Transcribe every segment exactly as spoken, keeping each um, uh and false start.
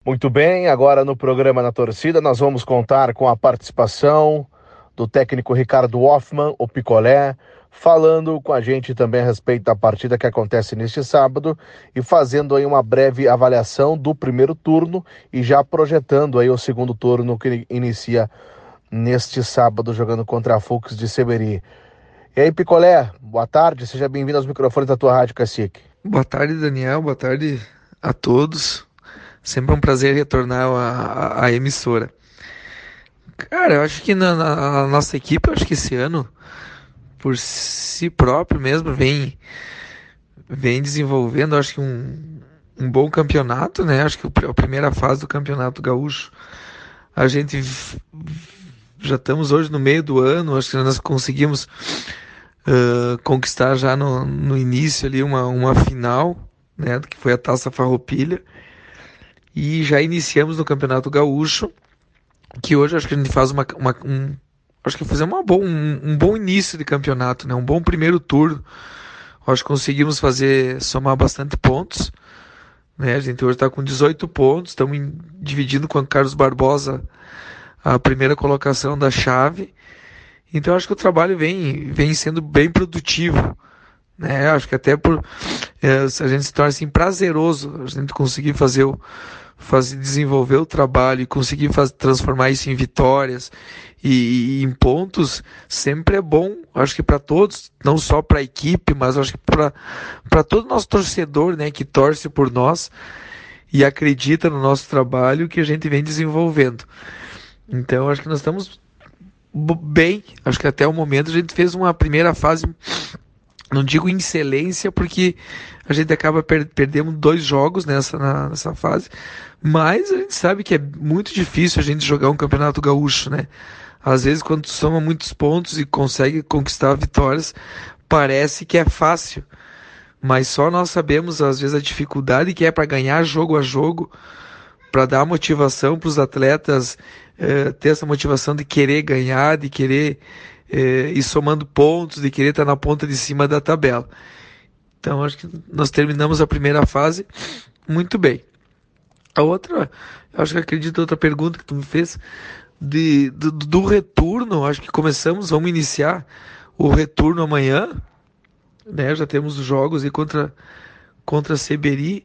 Muito bem, agora no programa Na Torcida nós vamos contar com a participação do técnico Ricardo Hoffmann, o Picolé, falando com a gente também a respeito da partida que acontece neste sábado e fazendo aí uma breve avaliação do primeiro turno e já projetando aí o segundo turno que inicia neste sábado jogando contra a Fux de Seberi. E aí, Picolé, boa tarde, seja bem-vindo aos microfones da tua Rádio Cacique. Boa tarde, Daniel. Boa tarde a todos. Sempre um prazer retornar à, à- à emissora. Cara, eu acho que na, na- na nossa equipe, eu acho que esse ano, por si próprio mesmo, vem, vem desenvolvendo, acho que um, um bom campeonato, né? Acho que o pr- a primeira fase do Campeonato Gaúcho, a gente v- já estamos hoje no meio do ano, acho que nós conseguimos ah, conquistar já no, no início ali uma, uma final, né? Que foi a Taça Farroupilha. E já iniciamos no Campeonato Gaúcho, que hoje acho que a gente faz uma, uma um, acho que fizemos uma bom, um, um bom início de campeonato, né? Um bom primeiro turno. Acho que conseguimos fazer somar bastante pontos, né? A gente hoje está com dezoito pontos, estamos em- dividindo com o Carlos Barbosa a primeira colocação da chave. Então acho que o trabalho vem, vem sendo bem produtivo, né? Acho que até por eh, se a gente se torna assim prazeroso, a gente conseguir fazer o fazer desenvolver o trabalho e conseguir faz, transformar isso em vitórias e, e em pontos sempre é bom. Acho que para todos, não só para a equipe, mas acho que para para todo nosso torcedor, né, que torce por nós e acredita no nosso trabalho que a gente vem desenvolvendo. Então acho que nós estamos bem. Acho que até o momento a gente fez uma primeira fase, não digo em excelência, porque a gente acaba per perdendo dois jogos nessa, na, nessa fase, mas a gente sabe que é muito difícil a gente jogar um campeonato gaúcho, né? Às vezes, quando tu soma muitos pontos e consegue conquistar vitórias, parece que é fácil, mas só nós sabemos, às vezes, a dificuldade que é para ganhar jogo a jogo, para dar motivação para os atletas, eh, ter essa motivação de querer ganhar, de querer eh, ir somando pontos, de querer estar na ponta de cima da tabela. Então, acho que nós terminamos a primeira fase muito bem. A outra, acho que acredito outra pergunta que tu me fez de, do, do retorno, acho que começamos, vamos iniciar o retorno amanhã, né? Já temos os jogos aí contra contra a Seberi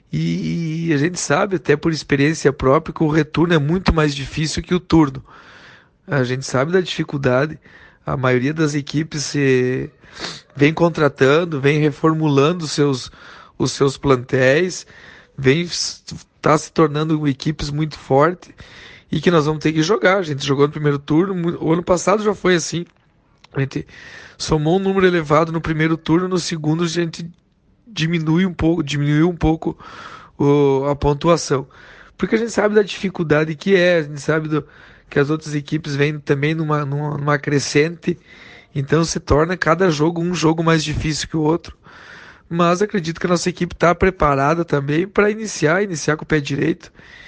e, e a gente sabe até por experiência própria que o retorno é muito mais difícil que o turno. A gente sabe da dificuldade. A maioria das equipes se vem contratando, vem reformulando os seus, os seus plantéis, vem está se tornando equipes muito fortes e que nós vamos ter que jogar. A gente jogou no primeiro turno, o ano passado já foi assim. A gente somou um número elevado no primeiro turno, no segundo a gente diminui um pouco, diminuiu um pouco o, a pontuação. Porque a gente sabe da dificuldade que é, a gente sabe do, que as outras equipes vêm também numa, numa, numa crescente, então se torna cada jogo um jogo mais difícil que o outro. Mas acredito que a nossa equipe está preparada também para iniciar, iniciar com o pé direito,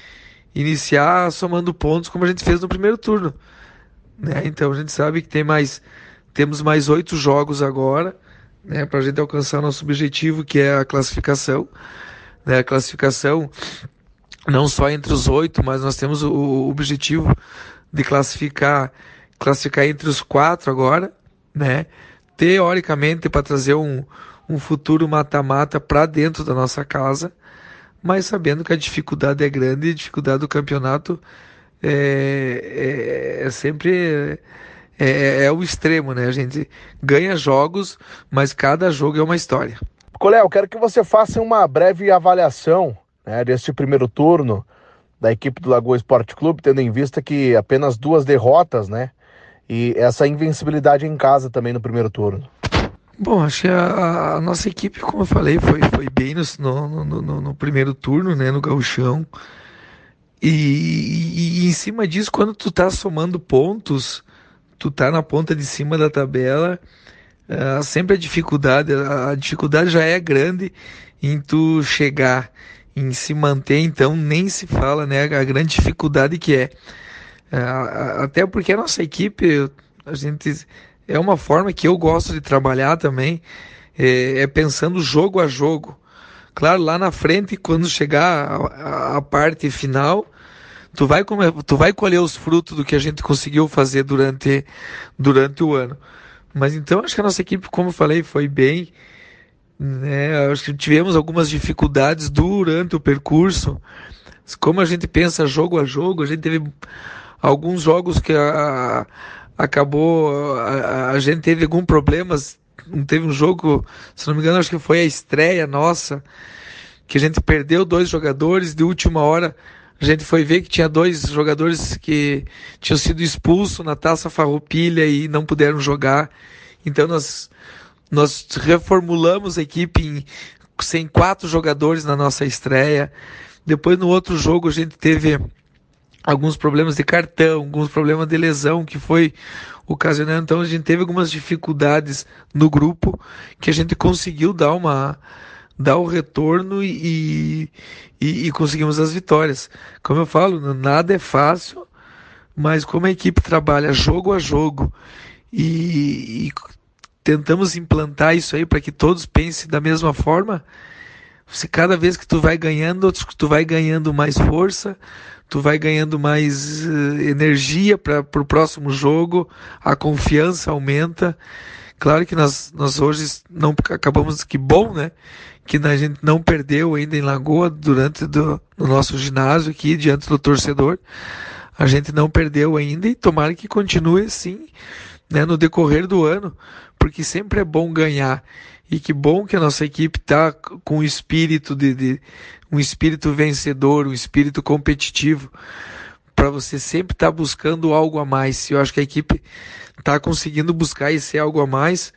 iniciar somando pontos como a gente fez no primeiro turno, né? Então a gente sabe que tem mais, temos mais oito jogos agora, né, para a gente alcançar nosso objetivo, que é a classificação, né? A classificação não só entre os oito, mas nós temos o, o objetivo de classificar, classificar entre os quatro agora, né? Teoricamente para trazer um, um futuro mata-mata para dentro da nossa casa, mas sabendo que a dificuldade é grande e a dificuldade do campeonato é, é, é sempre é, é, é o extremo, né? A gente ganha jogos, mas cada jogo é uma história. Picolé, eu quero que você faça uma breve avaliação, né, deste primeiro turno da equipe do Lagoa Esporte Clube, tendo em vista que apenas duas derrotas, né? E essa invencibilidade em casa também no primeiro turno. Bom, acho que a, a nossa equipe, como eu falei, foi, foi bem no, no, no, no- no primeiro turno, né, no gauchão. E, e- e em cima disso, quando tu tá somando pontos, tu tá na ponta de cima da tabela, ah, sempre a dificuldade, a, a dificuldade já é grande em tu chegar, em se manter, então nem se fala, né, a grande dificuldade que é. Ah, a- até porque a nossa equipe, a gente, é uma forma que eu gosto de trabalhar também, é, é pensando jogo a jogo. Claro, lá na frente, quando chegar a, a, a parte final, tu vai, comer, tu vai colher os frutos do que a gente conseguiu fazer durante, durante o ano. Mas então acho que a nossa equipe, como eu falei, foi bem, né? Acho que tivemos algumas dificuldades durante o percurso. Como a gente pensa jogo a jogo, a gente teve alguns jogos que a, a, acabou, a, a gente teve alguns problemas. Teve um jogo, se não me engano, acho que foi a estreia nossa, que a gente perdeu dois jogadores, de última hora a gente foi ver que tinha dois jogadores que tinham sido expulsos na Taça Farroupilha e não puderam jogar. Então nós, nós reformulamos a equipe em, sem quatro jogadores na nossa estreia. Depois no outro jogo a gente teve alguns problemas de cartão, alguns problemas de lesão que foi ocasionando. Então a gente teve algumas dificuldades no grupo que a gente conseguiu dar uma dar o retorno e, e, e conseguimos as vitórias. Como eu falo, nada é fácil, mas como a equipe trabalha jogo a jogo e, e tentamos implantar isso aí para que todos pensem da mesma forma, você, cada vez que tu vai ganhando, tu vai ganhando mais força, tu vai ganhando mais uh, energia para o próximo jogo, a confiança aumenta. Claro que nós, nós hoje não acabamos, que bom, né? Que a gente não perdeu ainda em Lagoa durante do, no nosso ginásio aqui, diante do torcedor. A gente não perdeu ainda e tomara que continue assim, né, no decorrer do ano, porque sempre é bom ganhar. E que bom que a nossa equipe está com um espírito de, de um espírito vencedor, um espírito competitivo, para você sempre estar tá buscando algo a mais. Eu acho que a equipe está conseguindo buscar esse algo a mais,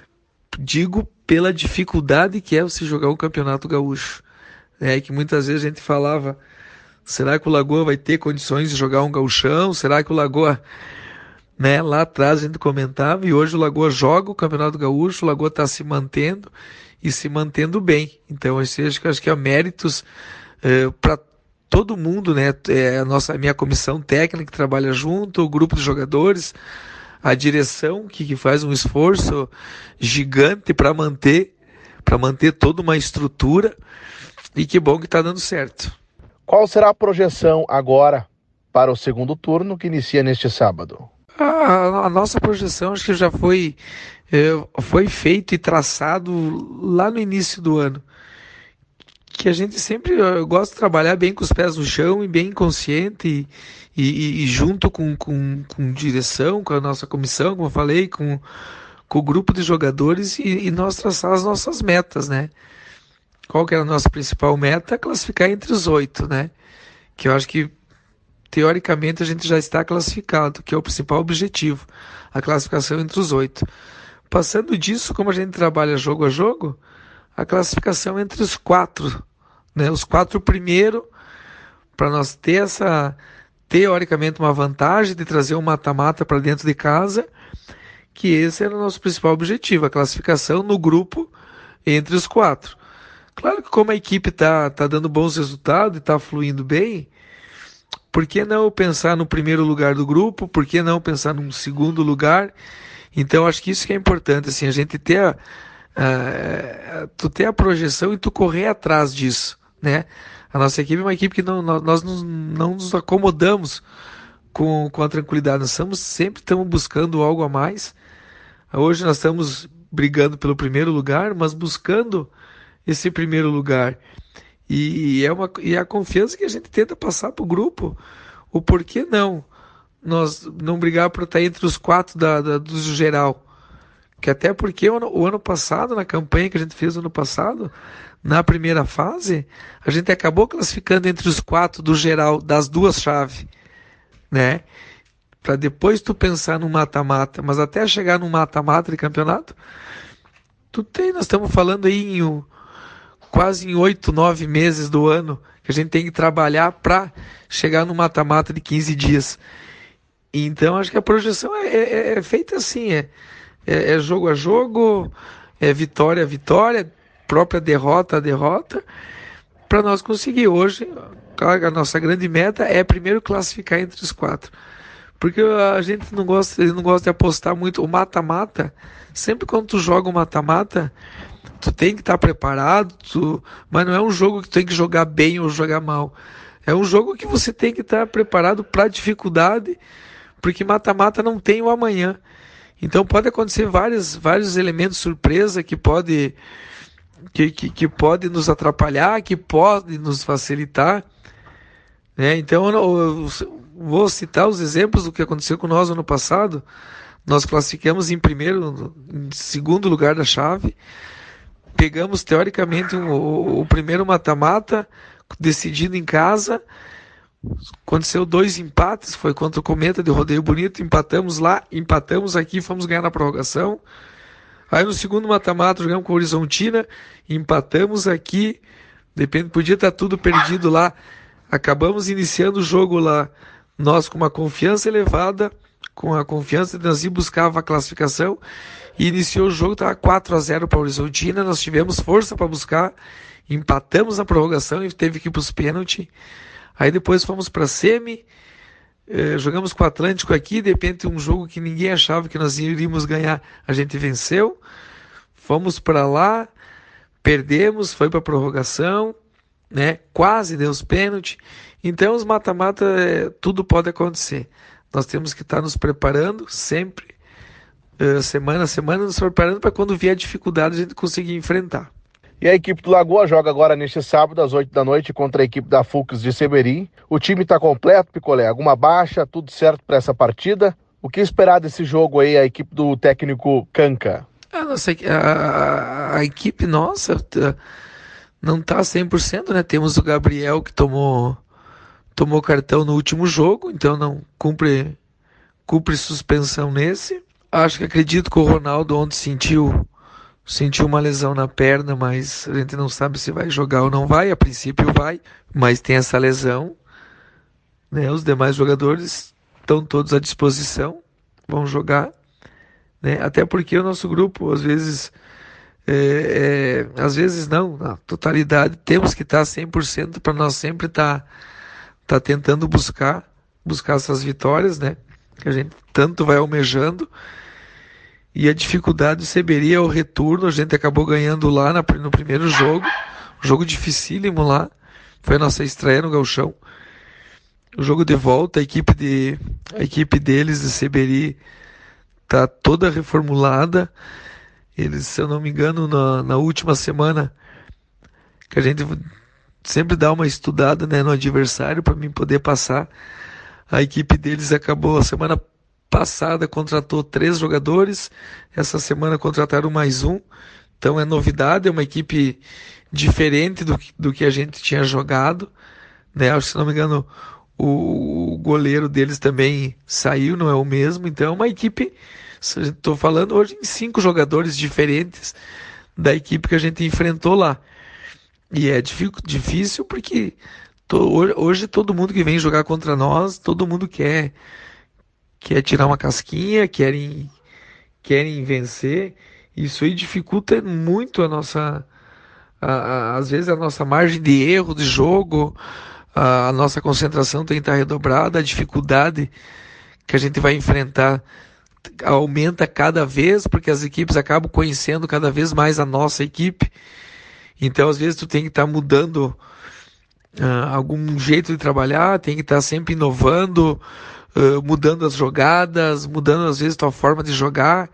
digo pela dificuldade que é você jogar um campeonato gaúcho. É que muitas vezes a gente falava, será que o Lagoa vai ter condições de jogar um gauchão? Será que o Lagoa, né, lá atrás a gente comentava, e hoje o Lagoa joga o campeonato gaúcho, o Lagoa está se mantendo e se mantendo bem. Então, eu acho que acho que há méritos eh, para todo mundo, né? É a nossa, a minha comissão técnica que trabalha junto, o grupo de jogadores, a direção que, que faz um esforço gigante para manter, para manter toda uma estrutura, e que bom que está dando certo. Qual será a projeção agora para o segundo turno que inicia neste sábado? A, a nossa projeção acho que já foi, é, foi feito e traçado lá no início do ano. Que a gente sempre eu gosta de trabalhar bem com os pés no chão e bem consciente e, e, e junto com, com, com direção, com a nossa comissão, como eu falei, com, com o grupo de jogadores e, e nós traçar as nossas metas, né? Qual que era a nossa principal meta? Classificar entre os oito, né? Que eu acho que teoricamente a gente já está classificado, que é o principal objetivo, a classificação entre os oito. Passando disso, como a gente trabalha jogo a jogo, a classificação entre os quatro, né? Os quatro primeiro, para nós ter essa, teoricamente, uma vantagem de trazer um mata-mata para dentro de casa, que esse era o nosso principal objetivo, a classificação no grupo entre os quatro. Claro que como a equipe está tá dando bons resultados e está fluindo bem, por que não pensar no primeiro lugar do grupo? Por que não pensar num segundo lugar? Então, acho que isso que é importante, assim, a gente ter a, a, tu ter a projeção e tu correr atrás disso, né? A nossa equipe é uma equipe que não, nós não, não nos acomodamos com, com a tranquilidade. Nós estamos, sempre estamos buscando algo a mais. Hoje nós estamos brigando pelo primeiro lugar, mas buscando esse primeiro lugar. E é, uma, e é a confiança que a gente tenta passar para o grupo. O porquê não nós não brigar por estar entre os quatro da, da, do geral. Que até porque o ano, o ano passado, na campanha que a gente fez no ano passado, na primeira fase, a gente acabou classificando entre os quatro do geral, das duas chaves, né? Para depois tu pensar no mata-mata. Mas até chegar no mata-mata de campeonato, tu tem, nós estamos falando aí em quase em oito, nove meses do ano que a gente tem que trabalhar para chegar no mata-mata de quinze dias. Então acho que a projeção é, é, é feita assim, é, é, é jogo a jogo, é vitória a vitória, própria derrota a derrota, para nós conseguir hoje, a nossa grande meta é primeiro classificar entre os quatro. Porque a gente não gosta, ele não gosta de apostar muito. O mata-mata, sempre quando tu joga o mata-mata, tu tem que estar preparado, tu... mas não é um jogo que tu tem que jogar bem ou jogar mal. É um jogo que você tem que estar preparado para dificuldade, porque mata-mata não tem o amanhã. Então pode acontecer vários, vários elementos surpresa que pode, que, que, que pode nos atrapalhar, que pode nos facilitar. Né? Então eu, eu vou citar os exemplos do que aconteceu com nós ano passado. Nós classificamos em primeiro, em segundo lugar da chave. Pegamos teoricamente um, o, o primeiro mata-mata decidido em casa. Aconteceu dois empates, foi contra o Cometa de Rodeio Bonito, empatamos lá, empatamos aqui, fomos ganhar na prorrogação. Aí no segundo mata-mata jogamos com o Horizontina, empatamos aqui, depende, podia estar tudo perdido lá. Acabamos iniciando o jogo lá, nós com uma confiança elevada, com a confiança de nós ir buscar a classificação, e iniciou o jogo, estava quatro a zero para o Horizontina, nós tivemos força para buscar, empatamos na prorrogação e teve que ir para os pênaltis. Aí depois fomos para a semi, eh, jogamos com o Atlântico aqui, de repente um jogo que ninguém achava que nós iríamos ganhar, a gente venceu. Fomos para lá, perdemos, foi para a prorrogação, né? Quase deu os pênaltis. Então os mata-mata, eh, tudo pode acontecer. Nós temos que estar nos preparando sempre, eh, semana a semana, nos preparando para quando vier dificuldade a gente conseguir enfrentar. E a equipe do Lagoa joga agora neste sábado, às oito da noite, contra a equipe da Fux de Seberi. O time está completo, Picolé? Alguma baixa? Tudo certo para essa partida? O que esperar desse jogo aí, a equipe do técnico Canca? A, nossa, a, a, a equipe nossa não está cem por cento, né? Temos o Gabriel que tomou, tomou cartão no último jogo, então não cumpre, cumpre suspensão nesse. Acho que acredito que o Ronaldo ontem sentiu... Sentiu uma lesão na perna, mas a gente não sabe se vai jogar ou não vai. A princípio vai, mas tem essa lesão. Né? Os demais jogadores estão todos à disposição, vão jogar. Né? Até porque o nosso grupo, às vezes, é, é, às vezes não, na totalidade, temos que estar cem por cento para nós sempre estar tá, tá tentando buscar, buscar essas vitórias, né? Que a gente tanto vai almejando. E a dificuldade do Seberi é o retorno, a gente acabou ganhando lá na, no primeiro jogo, um jogo dificílimo lá, foi a nossa estreia no Gauchão. O jogo de volta, a equipe, de, a equipe deles, de Seberi, tá toda reformulada. Eles, se eu não me engano, na, na última semana, que a gente sempre dá uma estudada, né, no adversário para mim poder passar, a equipe deles acabou a semana passada contratou três jogadores, essa semana contrataram mais um, então é novidade, é uma equipe diferente do, do que a gente tinha jogado, né? Acho que, se não me engano, o, o goleiro deles também saiu, não é o mesmo, então é uma equipe, estou falando hoje em cinco jogadores diferentes da equipe que a gente enfrentou lá, e é difícil porque to, hoje todo mundo que vem jogar contra nós, todo mundo quer quer tirar uma casquinha, querem, querem vencer. Isso aí dificulta muito a nossa, a, a, às vezes a nossa margem de erro de jogo, a, a nossa concentração tem que estar redobrada, a dificuldade que a gente vai enfrentar aumenta cada vez, porque as equipes acabam conhecendo cada vez mais a nossa equipe. Então, às vezes, tu tem que estar mudando uh, algum jeito de trabalhar, tem que estar sempre inovando, Uh, mudando as jogadas, mudando às vezes a tua forma de jogar,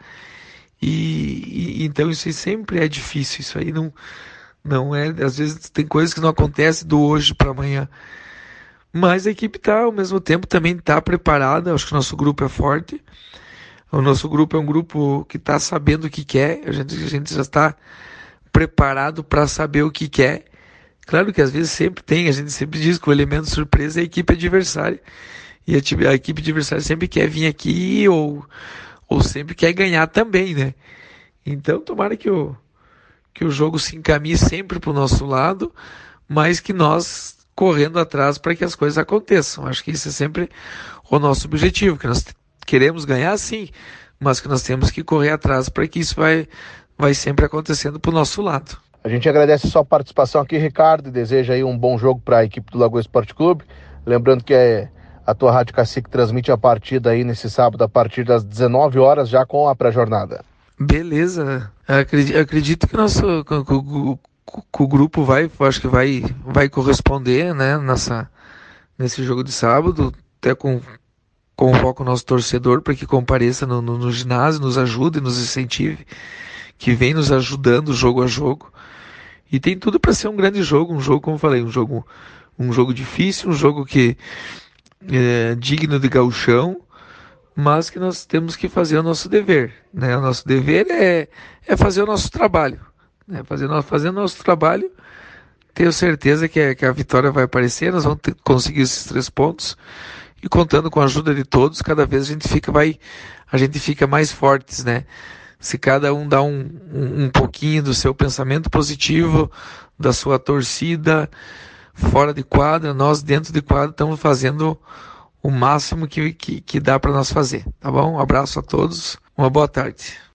e, e então isso aí sempre é difícil, isso aí não, não é, às vezes tem coisas que não acontecem do hoje para amanhã, mas a equipe está ao mesmo tempo também está preparada. Acho que o nosso grupo é forte, o nosso grupo é um grupo que está sabendo o que quer, a gente, a gente já está preparado para saber o que quer. Claro que às vezes sempre tem, a gente sempre diz que o elemento surpresa é a equipe adversária, e a, a equipe adversária sempre quer vir aqui ou, ou sempre quer ganhar também, né? Então tomara que o, que o jogo se encaminhe sempre para o nosso lado, mas que nós correndo atrás para que as coisas aconteçam. Acho que isso é sempre o nosso objetivo, que nós queremos ganhar sim, mas que nós temos que correr atrás para que isso vai, vai sempre acontecendo para o nosso lado. A gente agradece a sua participação aqui, Ricardo, e deseja aí um bom jogo para a equipe do Lagoa Esporte Clube. Lembrando que é a tua Rádio Cacique transmite a partida aí nesse sábado a partir das dezenove horas, já com a pré-jornada. Beleza. Acredito, acredito que, nosso, que, que, que o grupo vai, acho que vai, vai corresponder, né, nessa, nesse jogo de sábado, até com convoco o nosso torcedor para que compareça no, no, no ginásio, nos ajude, nos incentive, que vem nos ajudando jogo a jogo. E tem tudo para ser um grande jogo, um jogo, como eu falei, um jogo, um jogo difícil, um jogo que é digno de gauchão, mas que nós temos que fazer o nosso dever, né? O nosso dever é, é fazer o nosso trabalho, né? Fazer, fazendo o nosso trabalho, tenho certeza que a, que a vitória vai aparecer, nós vamos ter, conseguir esses três pontos, e contando com a ajuda de todos, cada vez a gente fica, vai, a gente fica mais fortes, né? Se cada um dá um, um, um pouquinho do seu pensamento positivo, da sua torcida, fora de quadra, nós dentro de quadra estamos fazendo o máximo que, que, que dá para nós fazer, tá bom? Um abraço a todos, uma boa tarde.